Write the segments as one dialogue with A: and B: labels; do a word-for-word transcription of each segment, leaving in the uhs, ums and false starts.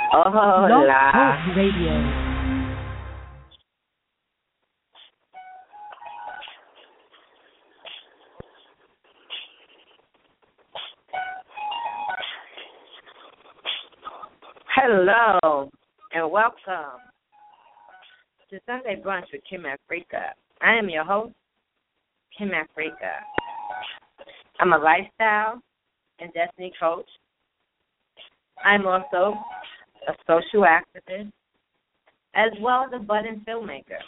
A: Hola.
B: Talk Radio.
A: Hello and welcome to Sunday Brunch with Kim Africa. I am your host, Kim Africa. I'm a lifestyle and destiny coach. I'm also a social activist as well as a budding filmmaker.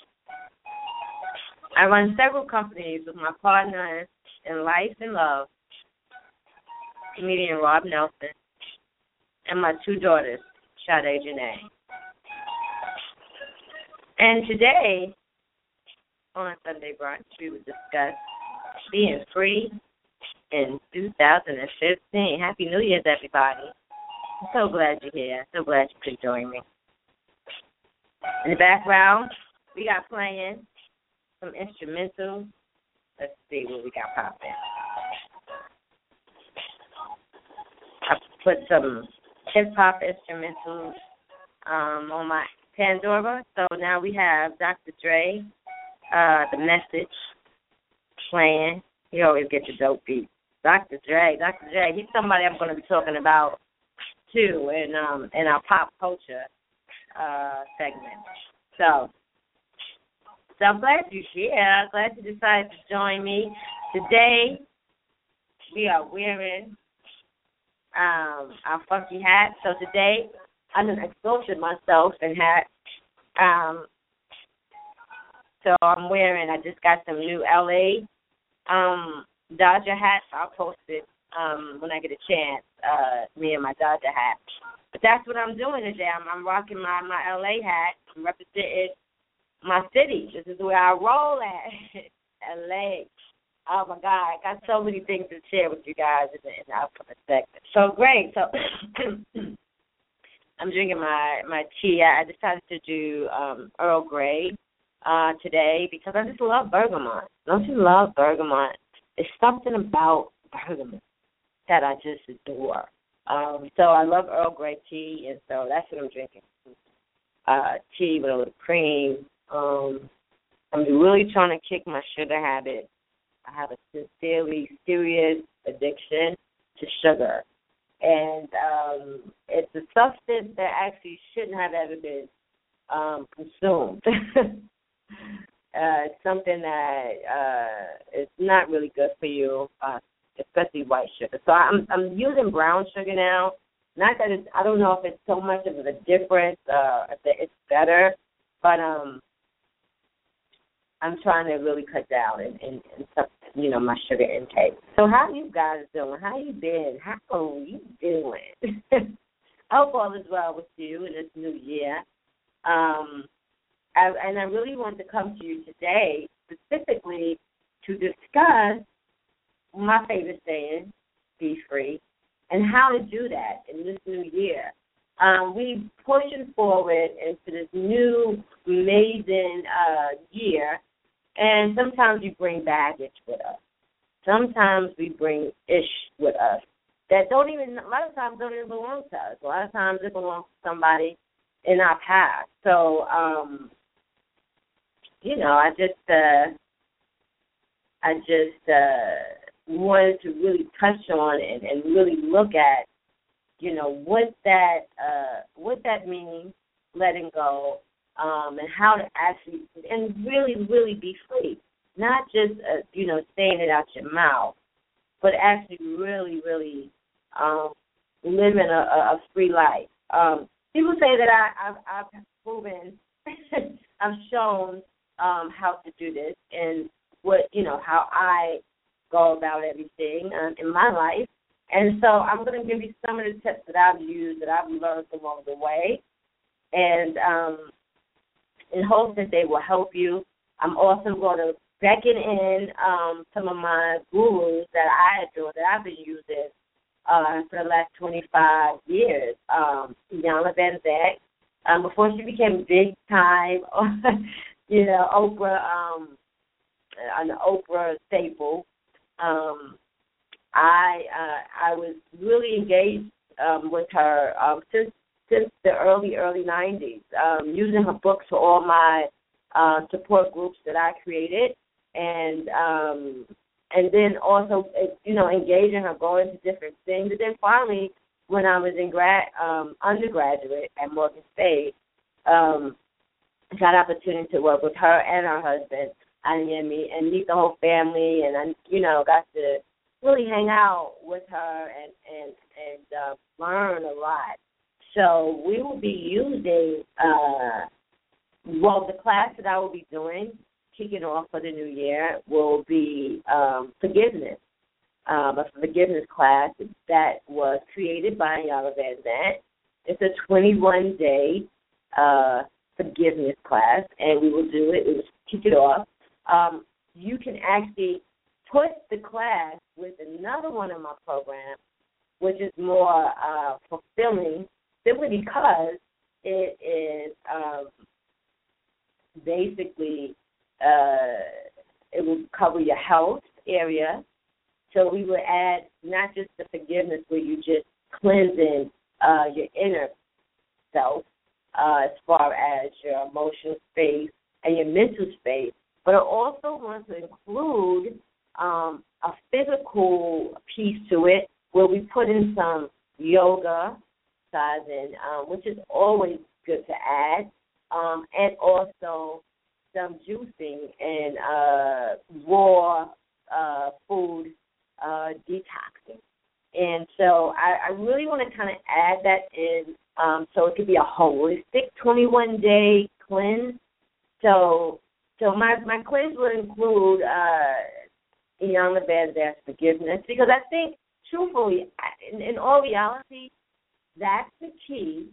A: I run several companies with my partner in life and love, comedian Rob Nelson, and my two daughters, Sade Janae. And today, on Sunday Brunch, we will discuss being free in two thousand fifteen. Happy New Year's, everybody. I'm so glad you're here. So glad you could join me. In the background, we got playing some instrumentals. Let's see what we got popping. I put some hip-hop instrumentals um, on my Pandora. So now we have Doctor Dre, uh, The Message, playing. He always gets the dope beat. Doctor Dre, Doctor Dre, he's somebody I'm going to be talking about, too, in, um, in our pop culture uh, segment. So, so I'm glad you're here. I'm glad you decided to join me. Today, we are wearing Um, our funky hat. So today, I'm going to indulge myself in hats. Um, so I'm wearing, I just got some new L A um, Dodger hats. I'll post it um, when I get a chance, uh, me and my Dodger hat. But that's what I'm doing today. I'm, I'm rocking my, my L A hat. I'm representing my city. This is where I roll at, L A. Oh, my God, I got so many things to share with you guys in the, in the upcoming segment. So, great. So, I'm drinking my, my tea. I decided to do um, Earl Grey uh, today because I just love bergamot. Don't you love bergamot? There's something about bergamot that I just adore. Um, so, I love Earl Grey tea, and so that's what I'm drinking. Uh, tea with a little cream. Um, I'm really trying to kick my sugar habit. I have a sincerely serious addiction to sugar. And um, it's a substance that actually shouldn't have ever been um, consumed. uh, it's something that uh, is not really good for you, uh, especially white sugar. So I'm I'm using brown sugar now. Not that it's, I don't know if it's so much of a difference, uh, if it's better, but um, I'm trying to really cut down and, and, and some, you know, my sugar intake. So how you guys doing? How you been? How are you doing? I hope all is well with you in this new year. Um, I, and I really want to come to you today specifically to discuss my favorite saying, be free, and how to do that in this new year. Um, we pushing forward into this new amazing uh, year. And sometimes we bring baggage with us. Sometimes we bring ish with us that don't even, a lot of times don't even belong to us. A lot of times it belongs to somebody in our past. So, um, you know, I just, uh, I just uh, wanted to really touch on and, and really look at, you know, what that, uh, what that means, letting go. Um, and how to actually, and really, really be free. Not just, uh, you know, saying it out your mouth, but actually really, really um, living a, a free life. Um, people say that I, I've, I've proven, I've shown um, how to do this and what, you know, how I go about everything um, in my life. And so I'm going to give you some of the tips that I've used, that I've learned along the way. And, um, in hopes that they will help you. I'm also going to beckon in um, some of my gurus that I adore, that I've been using uh, for the last twenty-five years. Um, Iyanla Vanzant, um, before she became big time, you know, Oprah, um, an Oprah staple, um, I uh, I was really engaged um, with her um, since since the early, early nineties, um, using her books for all my uh, support groups that I created, and um, and then also, you know, engaging her, going to different things. And then finally, when I was in grad, um, undergraduate at Morgan State, um, I got an opportunity to work with her and her husband, and me, and meet the whole family, and I, you know, got to really hang out with her and and and uh, learn a lot. So we will be using, uh, well, the class that I will be doing, kicking off for the new year, will be um, forgiveness. Um, a forgiveness class that was created by Iyanla Vanzant. It's a twenty-one day uh, forgiveness class, and we will do it. We will kick it off. Um, you can actually put the class with another one of my programs, which is more uh, fulfilling, simply because it is um, basically, uh, it will cover your health area. So we will add not just the forgiveness where you just cleansing uh, your inner self uh, as far as your emotional space and your mental space, but I also want to include um, a physical piece to it where we put in some yoga, sizing, um, which is always good to add, um, and also some juicing and uh, raw uh, food uh, detoxing. And so I, I really want to kind of add that in um, so it could be a holistic twenty-one day cleanse. So so my, my cleanse will include uh, Iyanla Vanzant's forgiveness, because I think, truthfully, in, in all reality, that's the key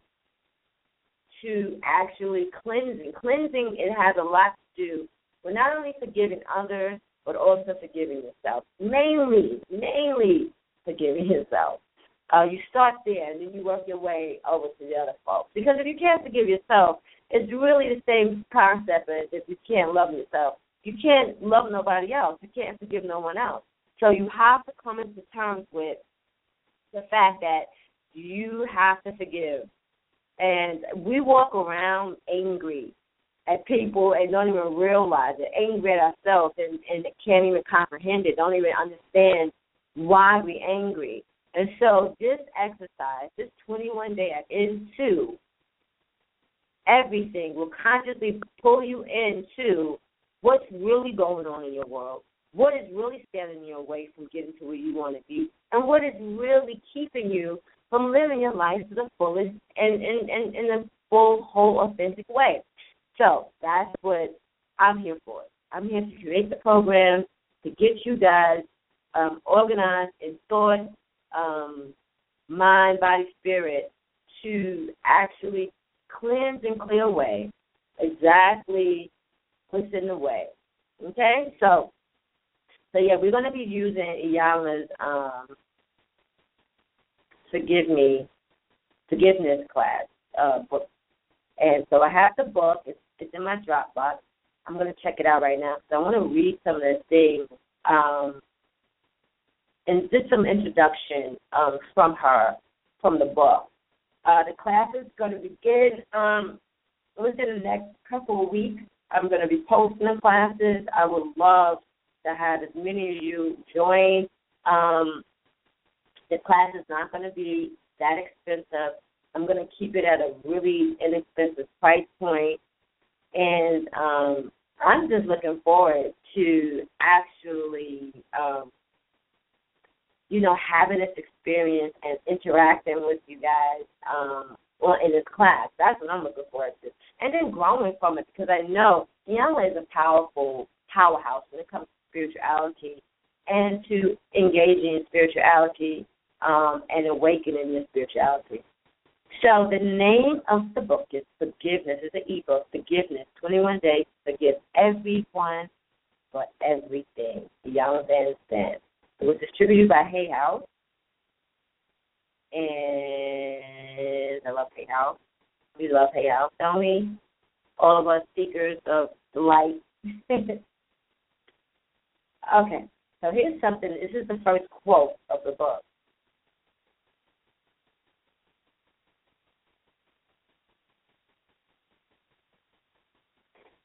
A: to actually cleansing. Cleansing, it has a lot to do with not only forgiving others, but also forgiving yourself. Mainly, mainly forgiving yourself. Uh, you start there, and then you work your way over to the other folks. Because if you can't forgive yourself, it's really the same concept as if you can't love yourself. You can't love nobody else. You can't forgive no one else. So you have to come into terms with the fact that you have to forgive. And we walk around angry at people and don't even realize it, angry at ourselves and, and can't even comprehend it, don't even understand why we're angry. And so this exercise, this twenty-one day into everything will consciously pull you into what's really going on in your world, what is really standing in your way from getting to where you want to be, and what is really keeping you from living your life to the fullest and in, in, in a full, whole, authentic way. So that's what I'm here for. I'm here to create the program to get you guys um, organized in thought, um, mind, body, spirit, to actually cleanse and clear away exactly what's in the way. Okay? So, so yeah, we're going to be using Iyanla's um, Forgive Me, Forgiveness class uh, book. And so I have the book. It's, it's in my Dropbox. I'm going to check it out right now. So I want to read some of the things um, and just some introduction um, from her, from the book. Uh, the class is going to begin um, within the next couple of weeks. I'm going to be posting the classes. I would love to have as many of you join. Um, the class is not going to be that expensive. I'm going to keep it at a really inexpensive price point. And um, I'm just looking forward to actually, um, you know, having this experience and interacting with you guys um, well, in this class. That's what I'm looking forward to. And then growing from it, because I know Iyanla is a powerful powerhouse when it comes to spirituality and to engaging in spirituality um, and awakening your spirituality. So the name of the book is Forgiveness. It's an ebook, Forgiveness, twenty-one Days to Forgive Everyone for Everything. Iyanla Vanzant. It was distributed by Hay House. And I love Hay House. We love Hay House, don't we? All of us seekers of the light. Okay. So here's something. This is the first quote of the book.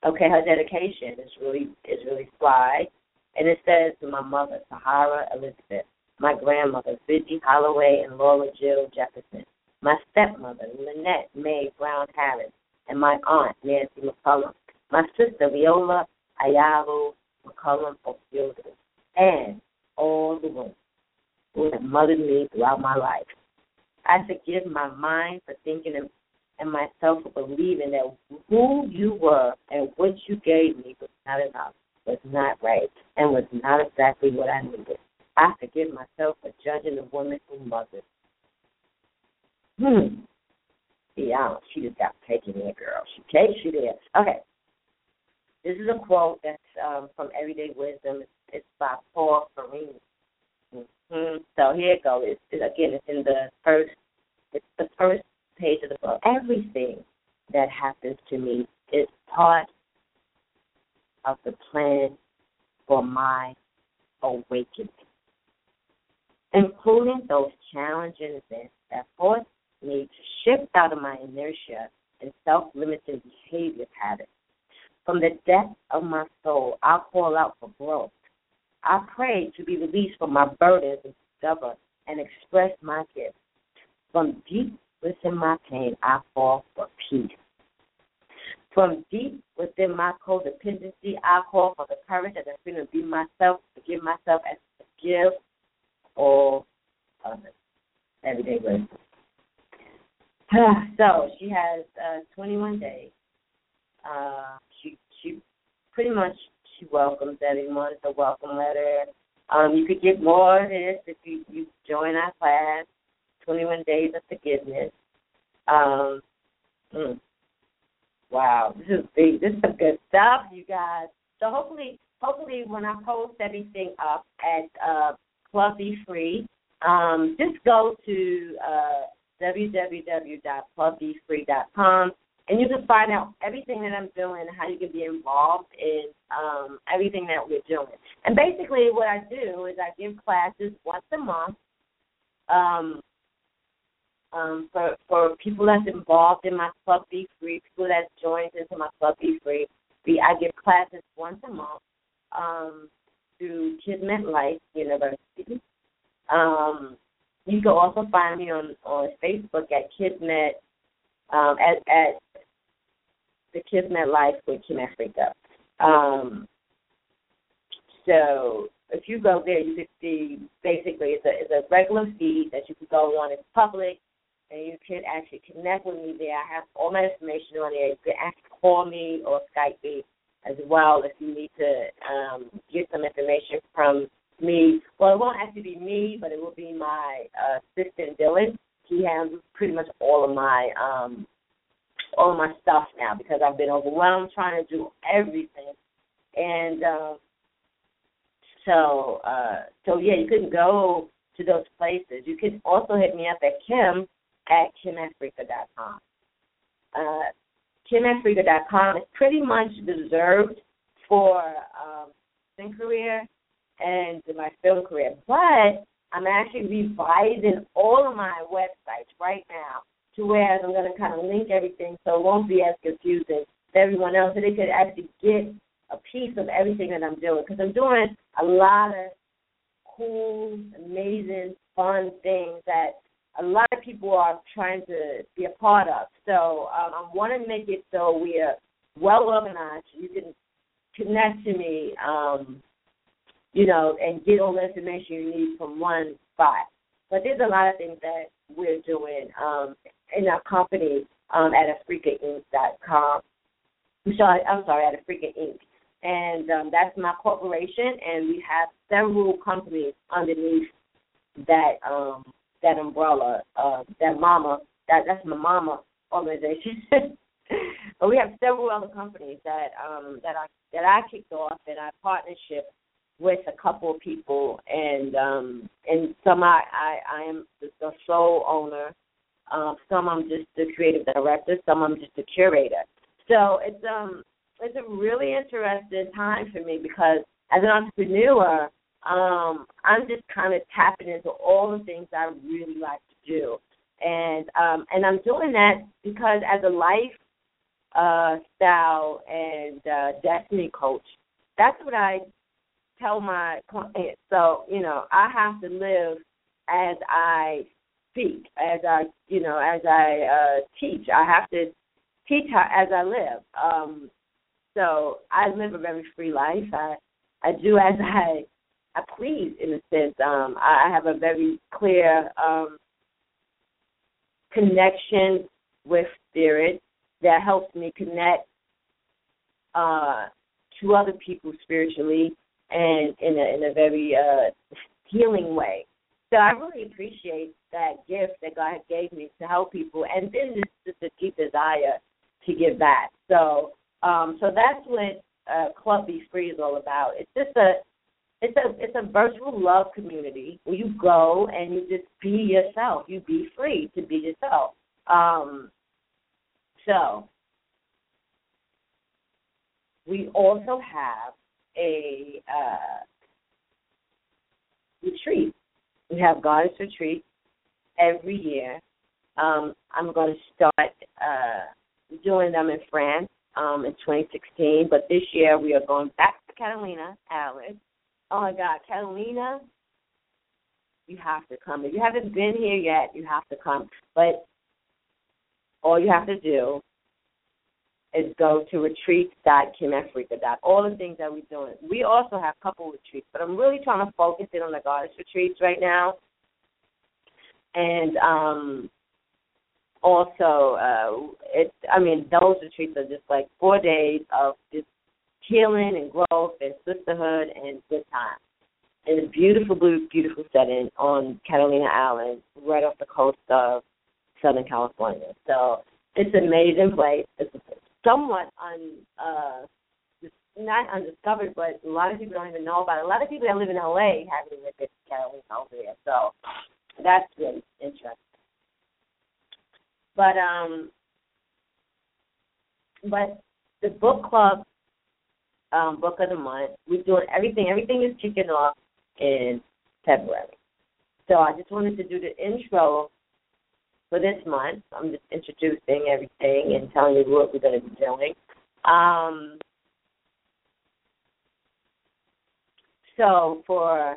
A: Okay, her dedication is really is really fly, and it says to my mother, Sahara Elizabeth, my grandmother, Vicky Holloway and Laura Jill Jefferson, my stepmother, Lynette Mae Brown Harris, and my aunt, Nancy McCullum, my sister, Viola Ayalo McCullum O'Fielders, and all the women who have mothered me throughout my life. I forgive my mind for thinking and, and myself for believing that who you were and what you gave me was not enough, was not right, and was not exactly what I needed. I forgive myself for judging the woman who mothered. Hmm. Yeah, she just got taken there, girl. She takes you there. Okay. This is a quote that's um, from Everyday Wisdom. It's, it's by Paul Farini. Mm-hmm. So here it goes. It's, it, again, it's in the first. It's the first page of the book. Everything that happens to me is part of the plan for my awakening, including those challenging events that force me to shift out of my inertia and self-limiting behavior patterns. From the depths of my soul, I call out for growth. I pray to be released from my burdens and discover and express my gifts. From deep within my pain, I call for peace. From deep within my codependency, I call for the courage and the freedom to be myself, forgive myself, and forgive all others. Everyday wisdom. So she has uh, twenty-one days. Uh, she she pretty much she welcomes everyone. It's a welcome letter. Um, you could get more of this if you, you join our class. twenty-one days of forgiveness. Um, mm, wow, this is big. This is some good stuff, you guys. So hopefully, hopefully when I post everything up at uh, Club Be Free, um, just go to uh, w w w dot club be free dot com. And you can find out everything that I'm doing and how you can be involved in um, everything that we're doing. And basically what I do is I give classes once a month um, um, for, for people that's involved in my Club Be Free, people that joined into my Club Be Free. I give classes once a month um, through Kismet Life University. Um, you can also find me on, on Facebook at Kismet, um, at, at the Kismet Life with Kim Africa. Um, so if you go there, you can see basically it's a, it's a regular feed that you can go on. It's public, and you can actually connect with me there. I have all my information on there. You can actually call me or Skype me as well if you need to um, get some information from me. Well, it won't actually be me, but it will be my uh, assistant, Dylan. He handles pretty much all of my um, all of my stuff now because I've been overwhelmed trying to do everything. And um, so, uh, so yeah, you can go to those places. You can also hit me up at Kim at kim africa dot com. Uh, kim africa dot com is pretty much reserved for um, film career and my film career, but I'm actually revising all of my websites right now to where I'm going to kind of link everything so it won't be as confusing to everyone else, so they could actually get a piece of everything that I'm doing, because I'm doing a lot of cool, amazing, fun things that a lot of people are trying to be a part of. So um, I want to make it so we are well organized. You can connect to me, um, you know, and get all the information you need from one spot. But there's a lot of things that we're doing um, in our company um, at africa inc dot com. I'm sorry, I'm sorry, at Africa Incorporated. And um, that's my corporation, and we have several companies underneath that um, that umbrella, uh, that mama, that that's my mama organization. But we have several other companies that um, that I that I kicked off in our partnership with a couple of people, and um, and some I, I, I am the, the sole owner. Um, some I'm just the creative director. Some I'm just the curator. So it's um it's a really interesting time for me because as an entrepreneur, um, I'm just kind of tapping into all the things I really like to do, and um, and I'm doing that because as a life uh, style and uh, destiny coach. That's what I tell my clients. So, you know, I have to live as I speak, as I, you know, as I uh, teach. I have to teach how, as I live. Um, so I live a very free life. I, I do as I, I please, in a sense. Um, I have a very clear um, connection with spirit that helps me connect uh, to other people spiritually and in a, in a very uh, healing way. So I really appreciate that gift that God gave me to help people, and then this just a deep desire to give back. So, um, so that's what uh, Club Be Free is all about. It's just a, it's a, it's a virtual love community where you go and you just be yourself. You be free to be yourself. Um, so we also have a uh, retreat. We have Goddess Retreat every year. Um, I'm going to start uh, doing them in France um, in twenty sixteen, but this year we are going back to Catalina, Alice. Oh, my God, Catalina, you have to come. If you haven't been here yet, you have to come. But all you have to do is go to retreats dot kim africa dot com. All the things that we're doing. We also have a couple retreats, but I'm really trying to focus in on the Goddess Retreats right now. And um, also, uh, it, I mean, those retreats are just like four days of just healing and growth and sisterhood and good time. In a beautiful, beautiful setting on Catalina Island, right off the coast of Southern California. So it's an amazing place. It's somewhat un, uh, not undiscovered, but a lot of people don't even know about it. A lot of people that live in L A haven't even been to Catalina over there. So that's really interesting. But um, but the book club, um, book of the month, we're doing everything. Everything is kicking off in February. So I just wanted to do the intro for this month. I'm just introducing everything and telling you what we're going to be doing. Um, so for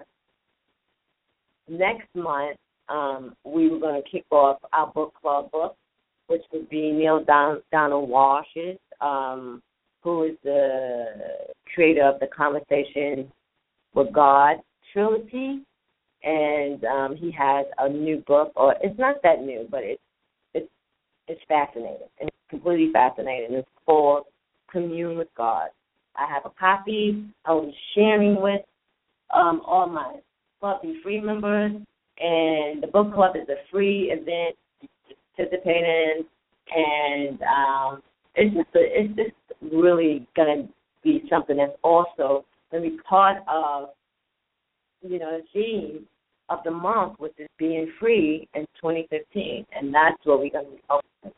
A: next month, um, we were going to kick off our book club book, which would be Neil Don- Donald Walsh's, um, who is the creator of the Conversation with God trilogy. And um, he has a new book, or it's not that new, but it's it's it's fascinating. And it's completely fascinating. It's called Commune with God. I have a copy I was sharing with um, all my Club Be Free members, and the book club is a free event to participate in, and um, it's just a, it's just really going to be something that's also going to be part of, you know, the theme of the month, which is being free in twenty fifteen, and that's what we're going to be focusing.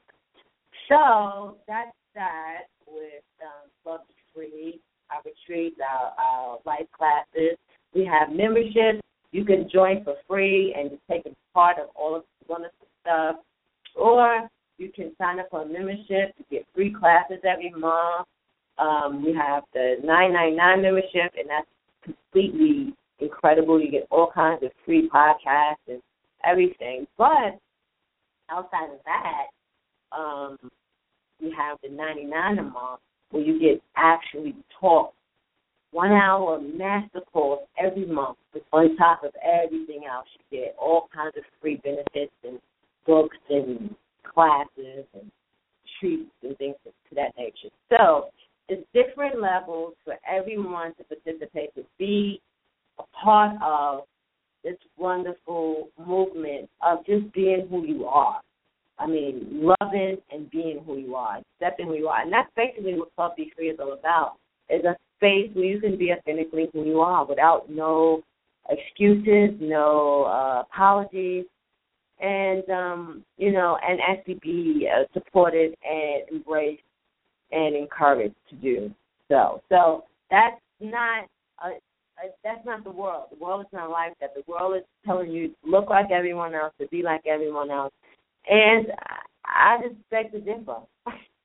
A: So that's that with um, Club Be Free, our retreats, our, our life classes. We have memberships. You can join for free and just take a part of all of the wonderful stuff, or you can sign up for a membership to get free classes every month. Um, we have the nine ninety-nine membership, and that's completely incredible. You get all kinds of free podcasts and everything. But outside of that, um, you have the ninety-nine a month where you get actually taught one hour master course every month on top of everything else. You get all kinds of free benefits and books and classes and treats and things to that nature. So it's different levels for everyone to participate, to be a part of this wonderful movement of just being who you are. I mean, loving and being who you are, accepting who you are. And that's basically what Club Be Free is all about. It's a space where you can be authentically who you are without no excuses, no uh, apologies, and, um, you know, and actually be uh, supported and embraced and encouraged to do so. So that's not a, a, that's not the world. The world is not like that. The world is telling you to look like everyone else, to be like everyone else. And I, I just beg to differ.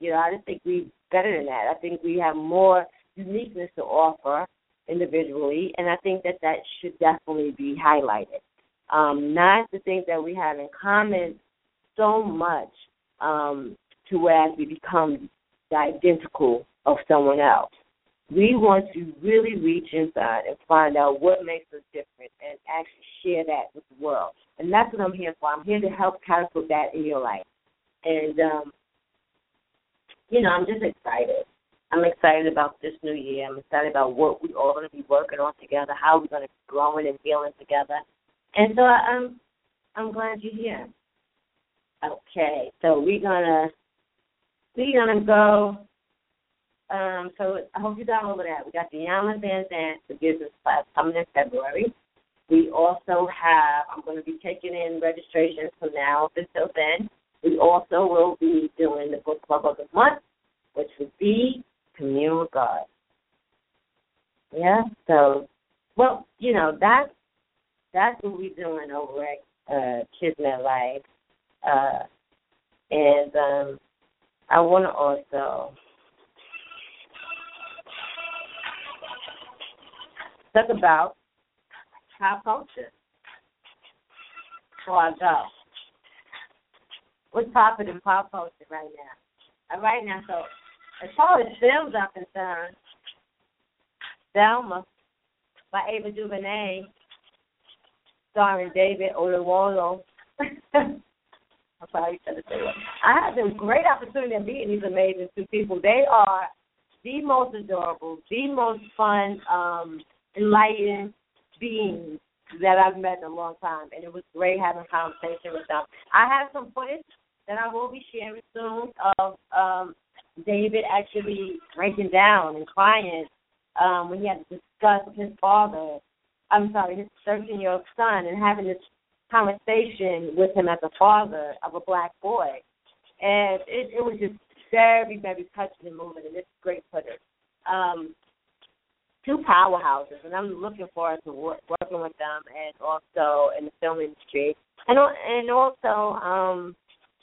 A: You know, I just think we're better than that. I think we have more uniqueness to offer individually, and I think that that should definitely be highlighted. Um, not the things that we have in common so much um, to whereas we become the identical of someone else. We want to really reach inside and find out what makes us different and actually share that with the world. And that's what I'm here for. I'm here to help catapult that in your life. And, um, you know, I'm just excited. I'm excited about this new year. I'm excited about what we're all going to be working on together, how we're going to be growing and healing together. And so I'm, I'm glad you're here. Okay, so we're gonna we're gonna go. Um, so I hope you got over that. We got the Iyanla Vanzant, the business class coming in February. We also have. I'm going to be taking in registrations from now up until then. We also will be doing the book club of the month, which would be Commune with God. Yeah. So, well, you know that's that's what we're doing over at uh, Kismet Life. Uh, and um, I want to also talk about pop culture before I go. What's popping in pop culture right now? Uh, right now, so as far as films are concerned, Selma by Ava DuVernay, starring David Oyelowo. I'm sorry, I said it. I had the great opportunity of meeting these amazing two people. They are the most adorable, the most fun, um, enlightened beings that I've met in a long time, and it was great having a conversation with them. I have some footage that I will be sharing soon of um, David actually breaking down and crying um, when he had to discuss with his father, I'm sorry, his thirteen-year-old son, and having this conversation with him as a father of a black boy. And it, it was just very, very touching and moving, and it's great footage. Um, two powerhouses, and I'm looking forward to work, working with them and also in the film industry. And, and also, um,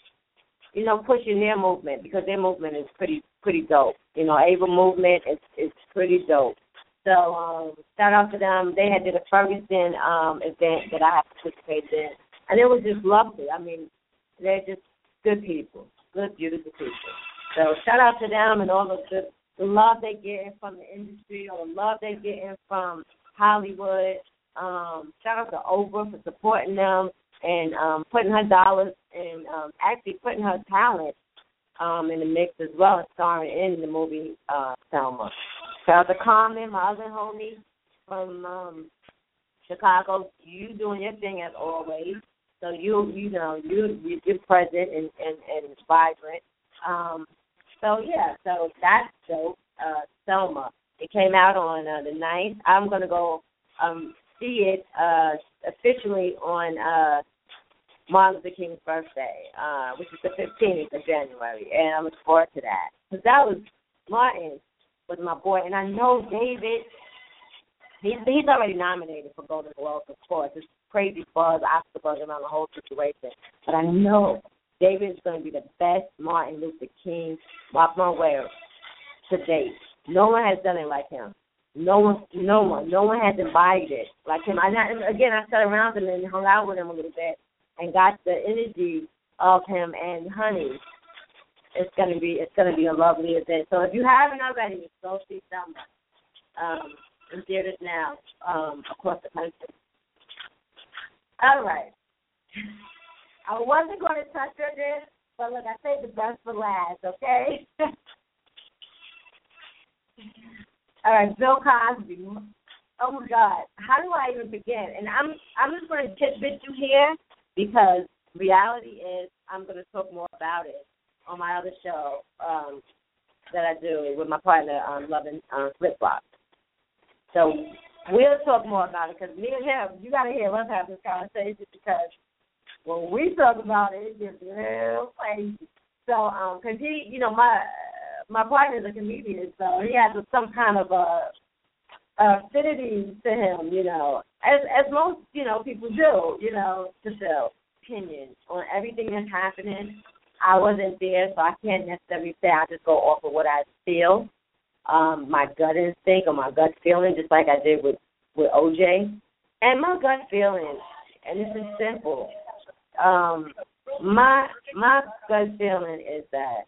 A: you know, pushing their movement because their movement is pretty pretty dope. You know, Ava movement is, is pretty dope. So um, shout out to them. They had did a Ferguson um, event that I have participated in, and it was just lovely. I mean, they're just good people, good, beautiful people. So shout out to them and all the good, the love they get from the industry, or the love they getting from Hollywood. Um, shout out to Oprah for supporting them and um, putting her dollars and um, actually putting her talent um, in the mix as well as starring in the movie uh, Selma. Shout out to Carmen, my other homie from um, Chicago. You doing your thing as always. So you you know you you're present and and, and vibrant. Um, so yeah, so that's dope. Uh, Selma. It came out on uh, the ninth. I'm gonna go um, see it uh, officially on uh, Martin Luther King's birthday, uh, which is the fifteenth of January, and I look forward to that because that was Martin. Was my boy, and I know David, he's, he's already nominated for Golden Globes, of course. It's crazy buzz, Oscar buzz around the whole situation. But I know David is going to be the best Martin Luther King, mark my words, to date. No one has done it like him. No one, no one, no one has embodied it like him. I, again, I sat around him and hung out with him a little bit and got the energy of him, and honey, It's gonna be it's gonna be a lovely event. So if you haven't already, go see Selma um, in theaters now um, across the country. All right. I wasn't going to touch on this, but look, I saved the best for last. Okay. All right, Bill Cosby. Oh my God, how do I even begin? And I'm I'm just going to tidbit you here because reality is I'm going to talk more about it on my other show um, that I do with my partner, um, Loving um, Flip Flop. So we'll talk more about it because me and him, you got to hear us have this conversation because when we talk about it, it gets real crazy. So, um, cause he, you know, my my partner's a comedian, so he has some kind of a, a affinity to him, you know, as as most, you know, people do, you know, to show opinion on everything that's happening. I wasn't there, so I can't necessarily say. I just go off of what I feel, um, my gut instinct or my gut feeling, just like I did with, with O J. And my gut feeling, and this is simple, um, my my gut feeling is that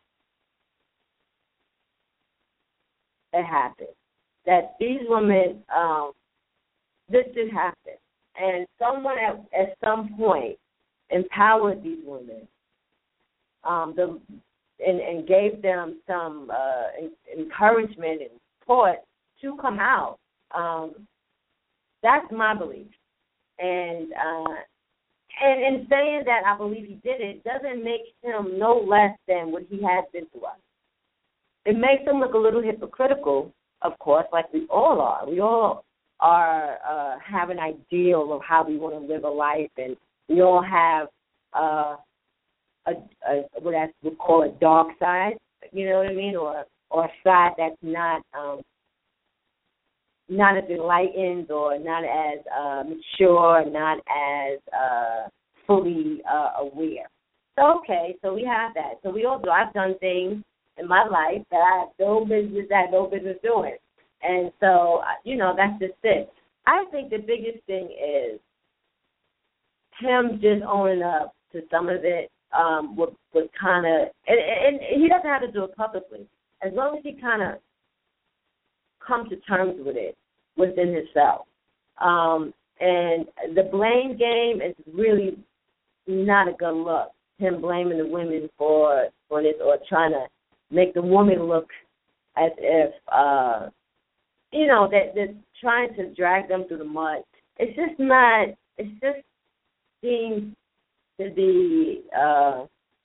A: it happened. That these women, um, this did happen. And someone at, at some point empowered these women um, the, and, and gave them some uh, encouragement and support to come out. Um, that's my belief. And, uh, and in saying that I believe he did it doesn't make him no less than what he has been to us. It makes him look a little hypocritical, of course, like we all are. We all are uh, have an ideal of how we want to live a life, and we all have uh, a, a what I would call a dark side, you know what I mean, or or a side that's not um, not as enlightened or not as uh, mature, not as uh, fully uh, aware. So okay, so we have that. So we all do. I've done things in my life that I have no business, I had no business doing. And so, you know, that's just it. I think the biggest thing is him just owning up to some of it um, would, would kind of, and, and he doesn't have to do it publicly. As long as he kind of comes to terms with it within himself. Um, and the blame game is really not a good look, him blaming the women for, for this or trying to make the woman look as if, uh, you know, that they're trying to drag them through the mud. It's just not, it's just seems to be, uh,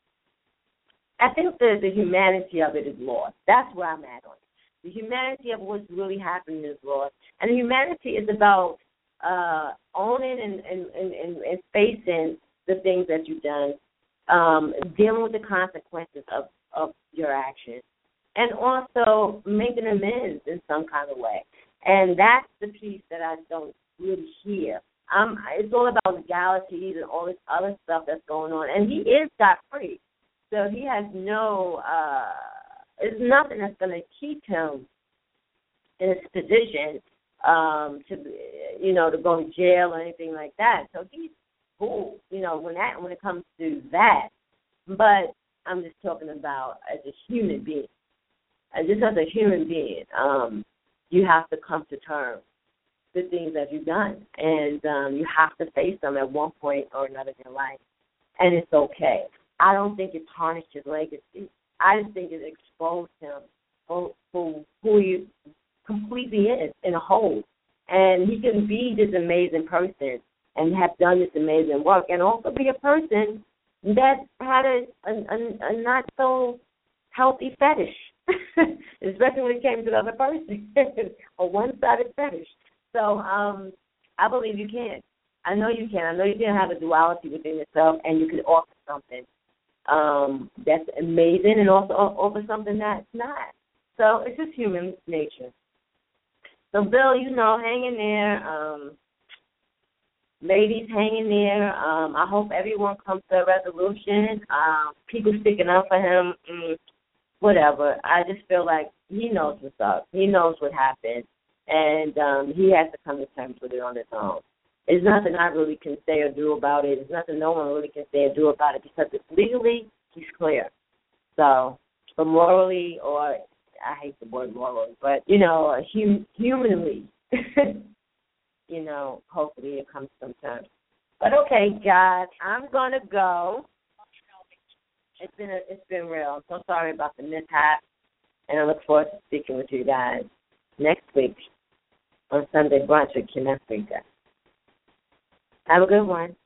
A: I think the, the humanity of it is lost. That's where I'm at on it. The humanity of what's really happening is lost. And the humanity is about uh, owning and, and, and, and facing the things that you've done, um, dealing with the consequences of, of your actions, and also making amends in some kind of way. And that's the piece that I don't really hear. Um, it's all about legalities and all this other stuff that's going on. And he is scot-free. So he has no, uh, there's nothing that's going to keep him in his position um, to, you know, to go to jail or anything like that. So he's cool, you know, when that when it comes to that. But I'm just talking about as a human being. And just as a human being, um, you have to come to terms with things that you've done. And um, you have to face them at one point or another in your life. And it's okay. I don't think it tarnished his legacy. I just think it exposed him for, for who he completely is in a whole. And he can be this amazing person and have done this amazing work and also be a person that had a, a, a, a not so healthy fetish, especially when it came to the other person, a one-sided fetish. So um, I believe you can. I know you can. I know you can have a duality within yourself, and you can offer something um, that's amazing and also offer something that's not. So it's just human nature. So, Bill, you know, hang in there. Um, ladies, hang in there. Um, I hope everyone comes to a resolution. Um, people sticking up for him, mm, whatever. I just feel like he knows what's up. He knows what happened, and um, he has to come to terms with it on his own. There's nothing I really can say or do about it. There's nothing no one really can say or do about it because it's legally, he's clear. So, but morally, or I hate the word morally, but, you know, hum- humanly, you know, hopefully it comes sometime. But okay, guys, I'm gonna go. It's been a, it's been real. I'm so sorry about the mishap, and I look forward to speaking with you guys next week on Sunday Brunch with Kim Africa. Have a good one.